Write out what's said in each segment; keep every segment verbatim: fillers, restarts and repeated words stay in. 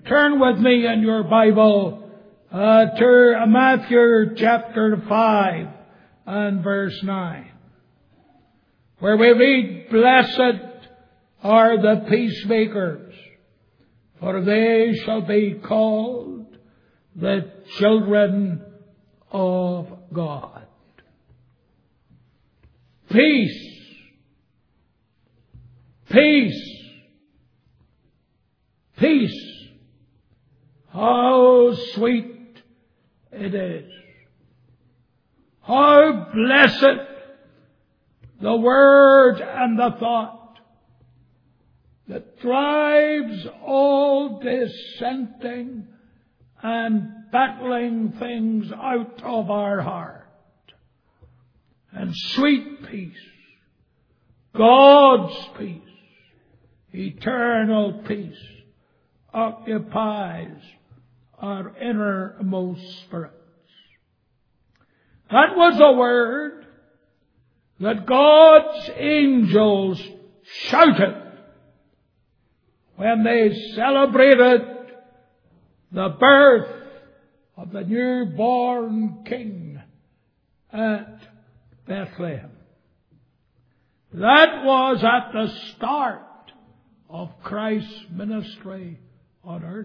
Turn with me in your Bible uh, to Matthew chapter five and verse nine, where we read, "Blessed are the peacemakers, for they shall be called the children of God." Peace. Peace. Peace. How sweet it is. How blessed the word and the thought that drives all dissenting and battling things out of our heart. And sweet peace, God's peace, eternal peace, occupies our innermost spirits. That was a word that God's angels shouted when they celebrated the birth of the newborn King at Bethlehem. That was at the start of Christ's ministry on earth.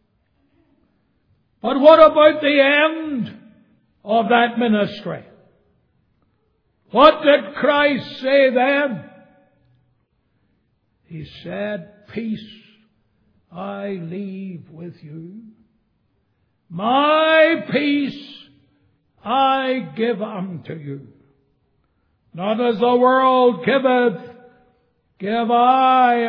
But what about the end of that ministry? What did Christ say then? He said, "Peace I leave with you. My peace I give unto you. Not as the world giveth, give I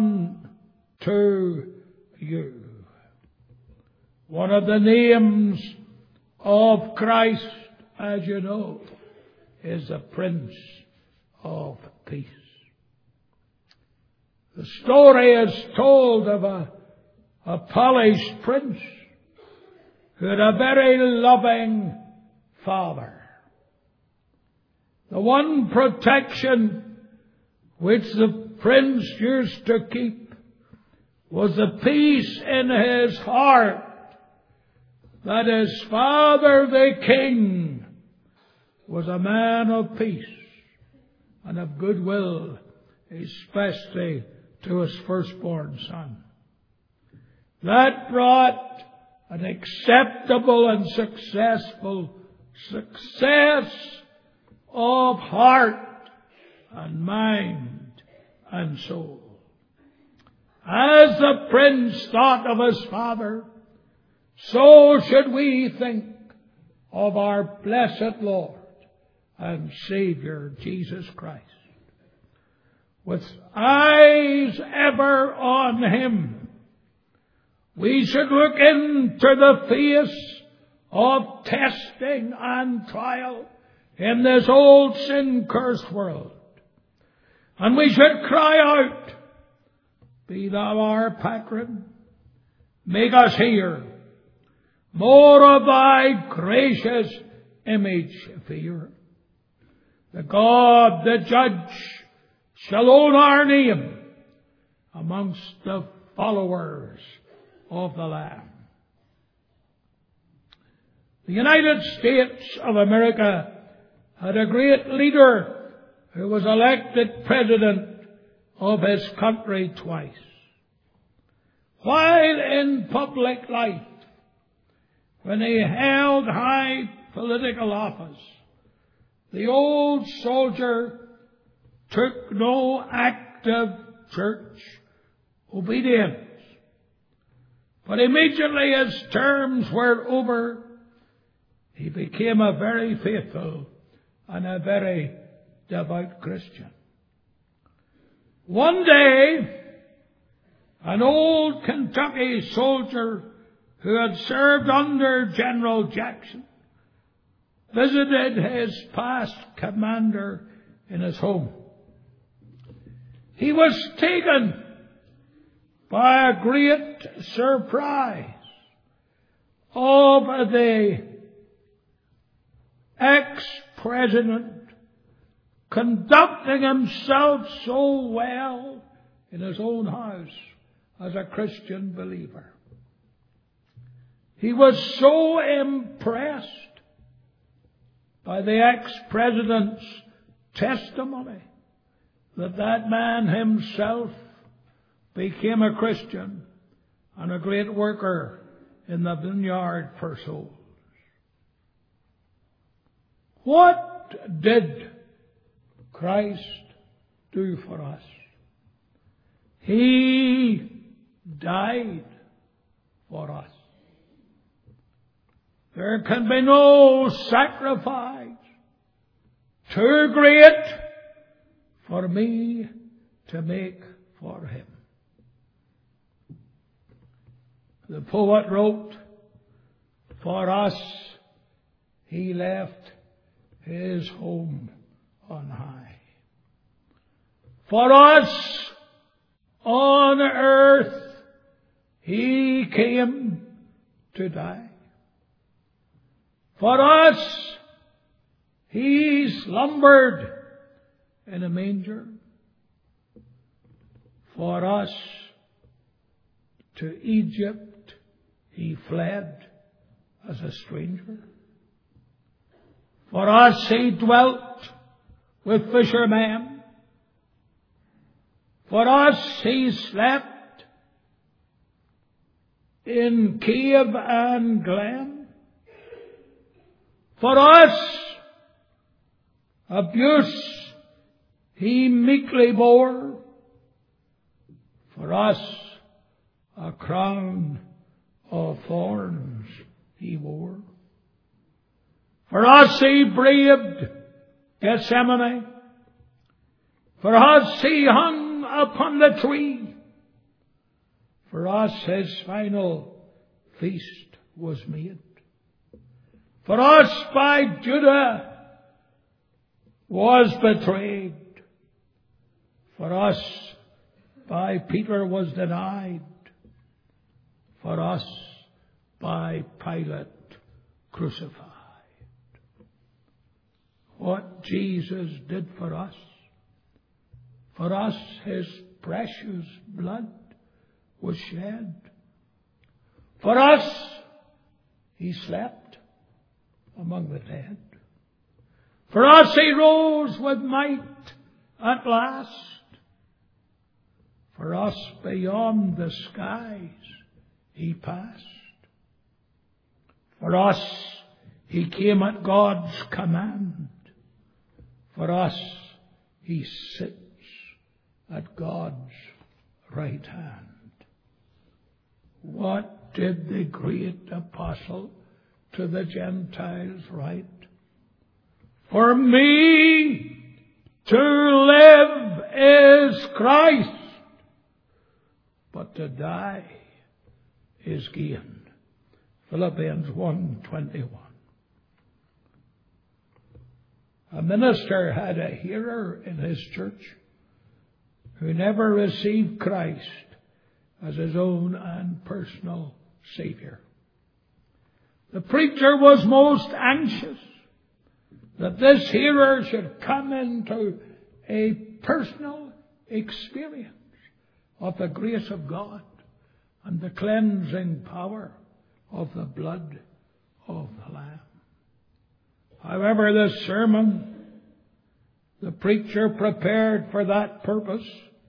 unto you." One of the names of Christ, as you know, is the Prince of Peace. The story is told of a, a polished prince who had a very loving father. The one protection which the prince used to keep was the peace in his heart that his father, the king, was a man of peace and of goodwill, especially to his firstborn son. That brought an acceptable and successful success of heart and mind and soul. As the prince thought of his father, so should we think of our blessed Lord and Savior Jesus Christ. With eyes ever on Him, we should look into the face of testing and trial in this old sin-cursed world. And we should cry out, "Be thou our patron, make us hear more of thy gracious image fear. The God, the judge, shall own our name amongst the followers of the Lamb." The United States of America had a great leader who was elected president of his country twice. While in public life, when he held high political office, the old soldier took no active church obedience. But immediately his terms were over, he became a very faithful and a very devout Christian. One day, an old Kentucky soldier who had served under General Jackson visited his past commander in his home. He was taken by a great surprise of the ex-president conducting himself so well in his own house as a Christian believer. He was so impressed by the ex-president's testimony that that man himself became a Christian and a great worker in the vineyard for souls. What did Christ do for us? He died for us. There can be no sacrifice too great for me to make for him. The poet wrote, for us he left his home on high. For us on earth he came to die. For us he slumbered in a manger. For us to Egypt he fled as a stranger. For us he dwelt with fishermen. For us he slept in cave and glen. For us abuse he meekly bore. For us a crown of thorns he wore. For us he braved Gethsemane. For us he hung upon the tree. For us his final feast was made. For us by Judah was betrayed. For us by Peter was denied. For us by Pilate crucified. What Jesus did for us. For us his precious blood was shed. For us he slept among the dead. For us he rose with might at last. For us beyond the skies he passed. For us he came at God's command. For us he sits at God's right hand. What did the great apostle to the Gentiles write? For me to live is Christ, but to die is gain. Philippians one twenty-one. A minister had a hearer in his church who never received Christ as his own and personal Savior. The preacher was most anxious that this hearer should come into a personal experience of the grace of God and the cleansing power of the blood of the Lamb. However, the sermon the preacher prepared for that purpose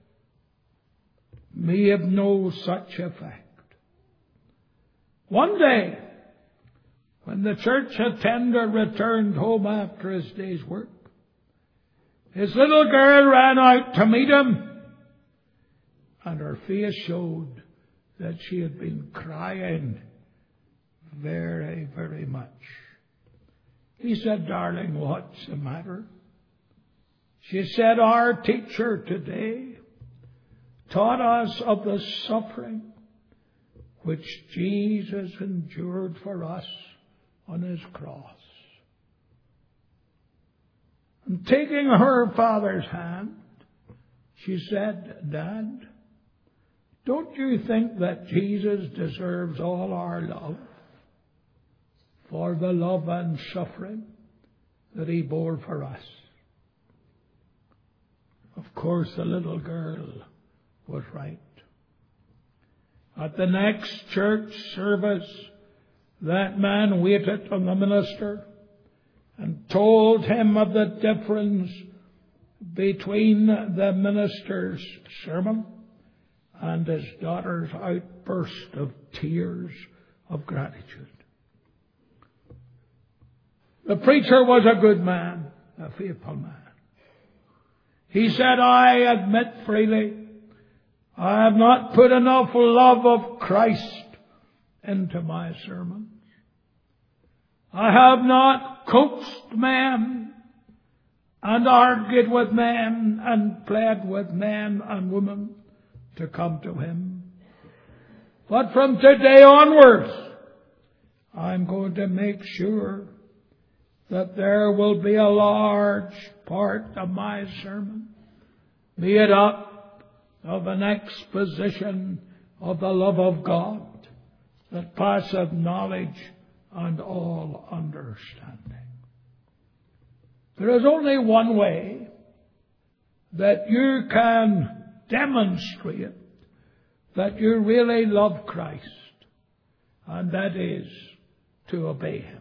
may have no such effect. One day, when the church attender returned home after his day's work, his little girl ran out to meet him, and her face showed that she had been crying very, very much. He said, "Darling, what's the matter?" She said, "Our teacher today taught us of the suffering which Jesus endured for us on his cross." And taking her father's hand, she said, "Dad, don't you think that Jesus deserves all our love for the love and suffering that he bore for us?" Of course, the little girl was right. At the next church service, that man waited on the minister and told him of the difference between the minister's sermon and his daughter's outburst of tears of gratitude. The preacher was a good man, a faithful man. He said, I admit freely, I have not put enough love of Christ into my sermons. I have not coaxed men and argued with men and pled with men and women to come to Him. But from today onwards, I'm going to make sure that there will be a large part of my sermon made up of an exposition of the love of God that passeth knowledge and all understanding. There is only one way that you can demonstrate that you really love Christ, and that is to obey Him.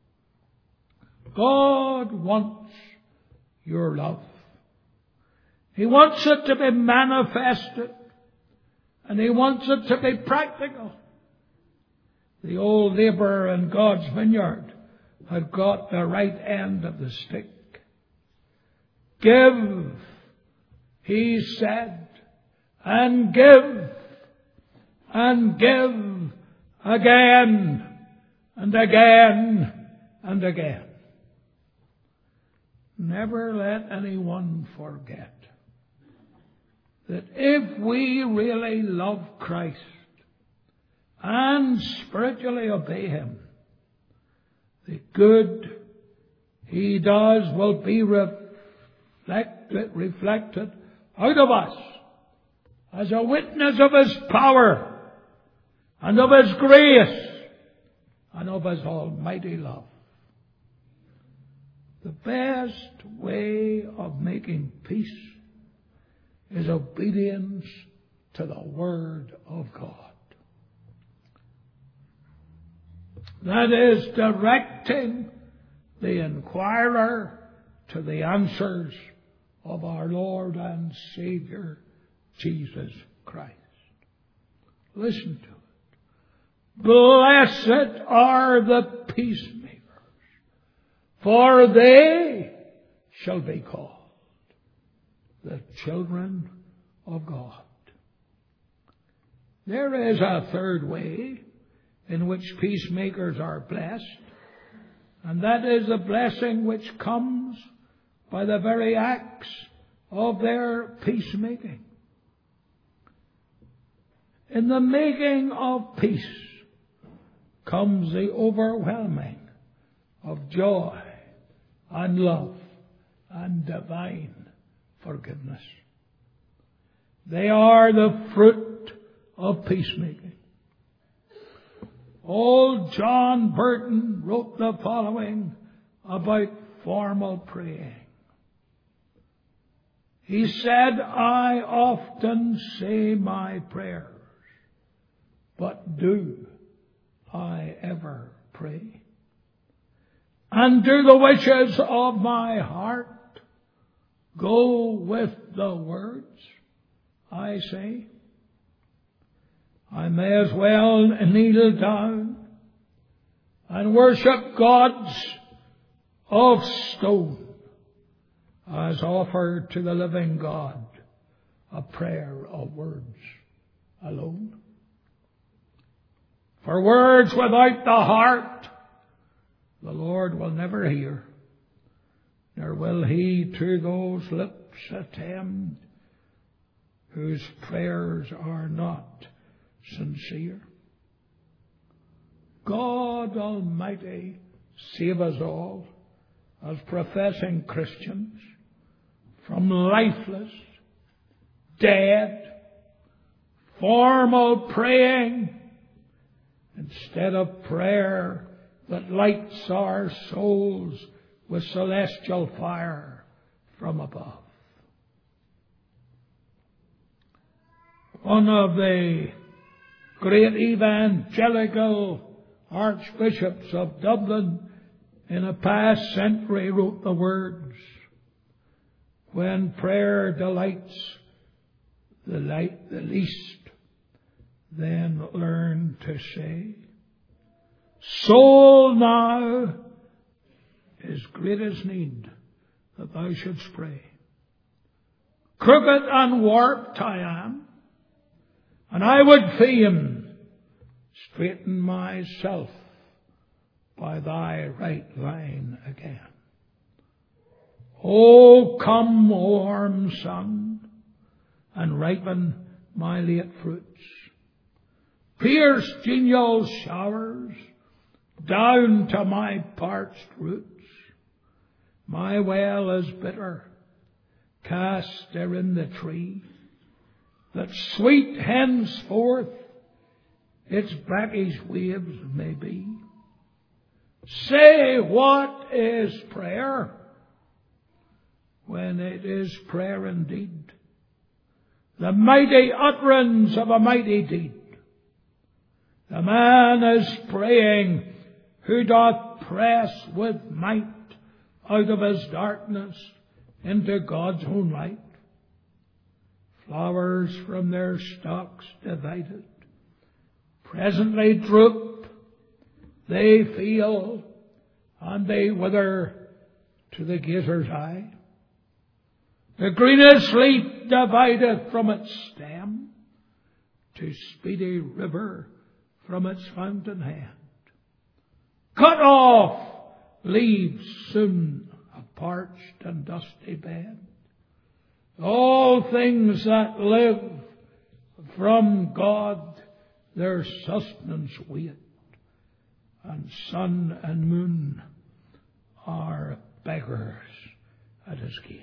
God wants your love. He wants it to be manifested, and He wants it to be practical. The old laborer in God's vineyard had got the right end of the stick. Give, he said, and give, and give again, and again, and again. Never let anyone forget that if we really love Christ and spiritually obey Him, the good He does will be reflected, reflected out of us as a witness of His power and of His grace and of His almighty love. The best way of making peace is obedience to the Word of God. That is directing the inquirer to the answers of our Lord and Savior, Jesus Christ. Listen to it. Blessed are the peacemakers, for they shall be called the children of God. There is a third way in which peacemakers are blessed, and that is the blessing which comes by the very acts of their peacemaking. In the making of peace comes the overwhelming of joy and love and divine forgiveness. They are the fruit of peacemaking. Old John Burton wrote the following about formal praying. He said, I often say my prayers, but do I ever pray? And do the wishes of my heart go with the words I say? I may as well kneel down and worship gods of stone as offer to the living God a prayer of words alone. For words without the heart the Lord will never hear, nor will He to those lips attend whose prayers are not sincere. God Almighty save us all as professing Christians from lifeless, dead, formal praying instead of prayer that lights our souls with celestial fire from above. One of the great evangelical archbishops of Dublin in a past century wrote the words, when prayer delights the light the least, then learn to say, soul now is greatest need that thou shouldst pray. Crooked and warped I am, and I would fain straighten myself by thy right line again. O come, O warm sun, and ripen my late fruits. Pierce genial showers down to my parched roots. My well is bitter, cast there in the tree, that sweet henceforth its brackish waves may be. Say, what is prayer, when it is prayer indeed, the mighty utterance of a mighty deed? The man is praying who doth press with might out of his darkness into God's own light. Flowers from their stalks divided presently droop, they feel, and they wither to the gazer's eye. The greenest leaf divideth from its stem, to speedy river from its fountain head. Cut off leaves soon a parched and dusty bed. All things that live from God their sustenance wait, and sun and moon are beggars at his gate.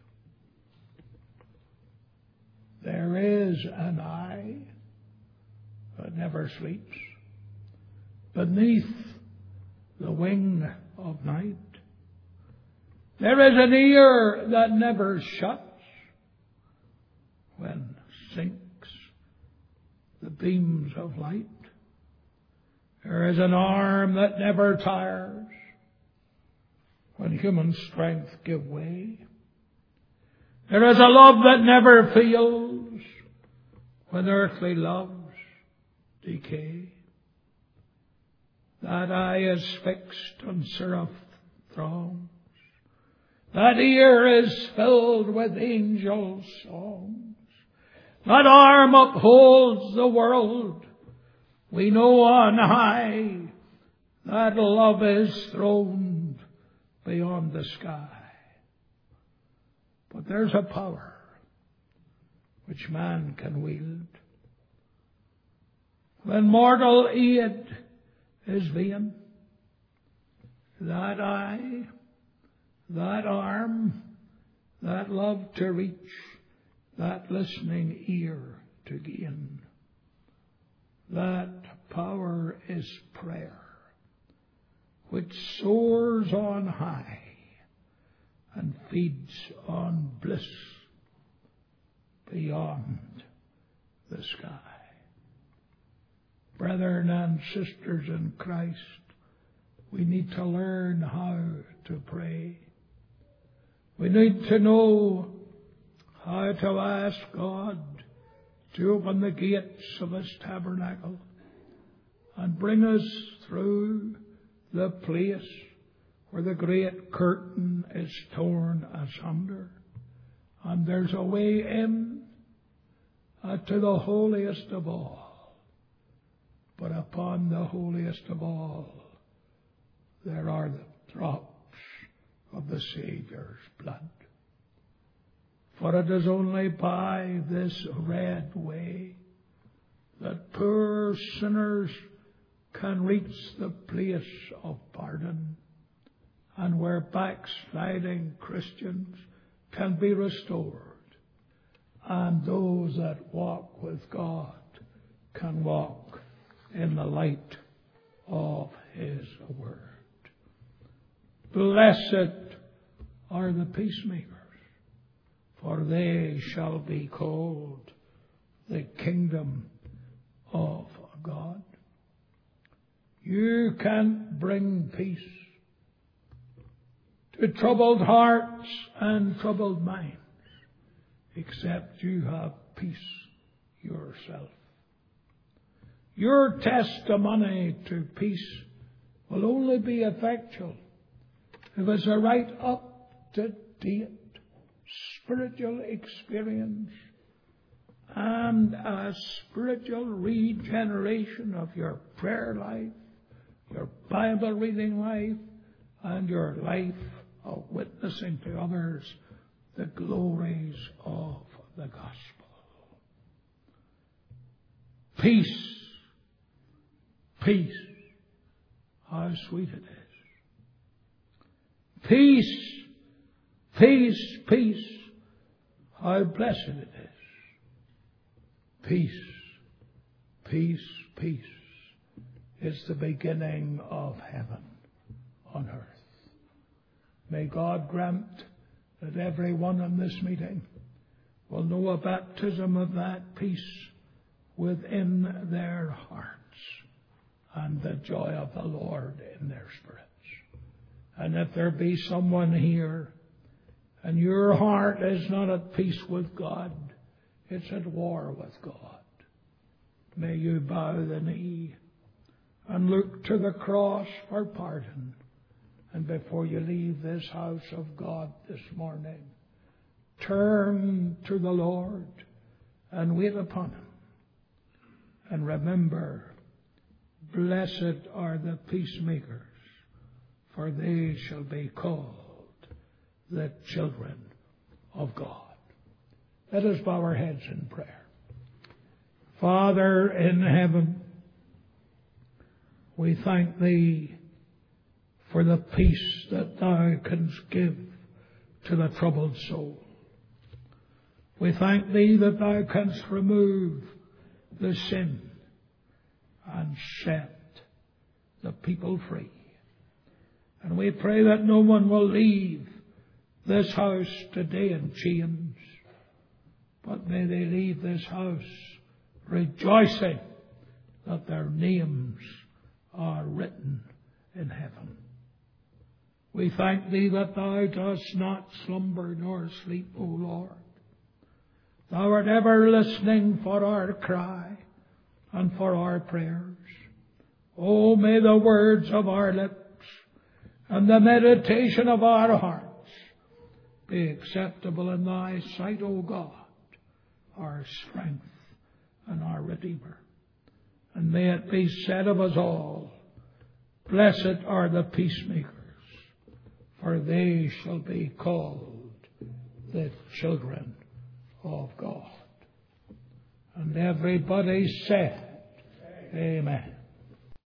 There is an eye that never sleeps beneath the wing of night. There is an ear that never shuts when sinks the beams of light. There is an arm that never tires when human strength give way. There is a love that never fails when earthly loves decay. That eye is fixed on seraph throngs. That ear is filled with angel songs. That arm upholds the world. We know on high that love is throned beyond the sky. But there's a power which man can wield. When mortal aid is vain, that eye, that arm, that love to reach, that listening ear to gain, that power is prayer, which soars on high and feeds on bliss beyond the sky. Brethren and sisters in Christ, we need to learn how to pray. We need to know how to ask God to open the gates of His tabernacle and bring us through the place where the great curtain is torn asunder, and there's a way in uh, to the holiest of all. But upon the holiest of all, there are the drops of the Saviour's blood. For it is only by this red way that poor sinners can reach the place of pardon, and where backsliding Christians can be restored, and those that walk with God can walk in the light of His word. Blessed are the peacemakers, for they shall be called the kingdom of God. You can't bring peace to troubled hearts and troubled minds except you have peace yourself. Your testimony to peace will only be effectual if it's a right up-to-date spiritual experience and a spiritual regeneration of your prayer life, your Bible reading life, and your life of witnessing to others the glories of the gospel. Peace, peace, how sweet it is. Peace, peace, peace, how blessed it is. Peace, peace, peace is the beginning of heaven on earth. May God grant that everyone in this meeting will know a baptism of that peace within their hearts and the joy of the Lord in their spirits. And if there be someone here and your heart is not at peace with God, it's at war with God, may you bow the knee and look to the cross for pardon. And before you leave this house of God this morning, turn to the Lord and wait upon Him. And remember, blessed are the peacemakers, for they shall be called the children of God. Let us bow our heads in prayer. Father in heaven, we thank Thee for the peace that Thou canst give to the troubled soul. We thank Thee that Thou canst remove the sin and set the people free. And we pray that no one will leave this house today in chains, but may they leave this house rejoicing that their names are written in heaven. We thank Thee that Thou dost not slumber nor sleep, O Lord. Thou art ever listening for our cry and for our prayers. Oh, may the words of our lips and the meditation of our hearts be acceptable in Thy sight, O God, our strength and our Redeemer. And may it be said of us all, blessed are the peacemakers, for they shall be called the children of God. And everybody said, Amen.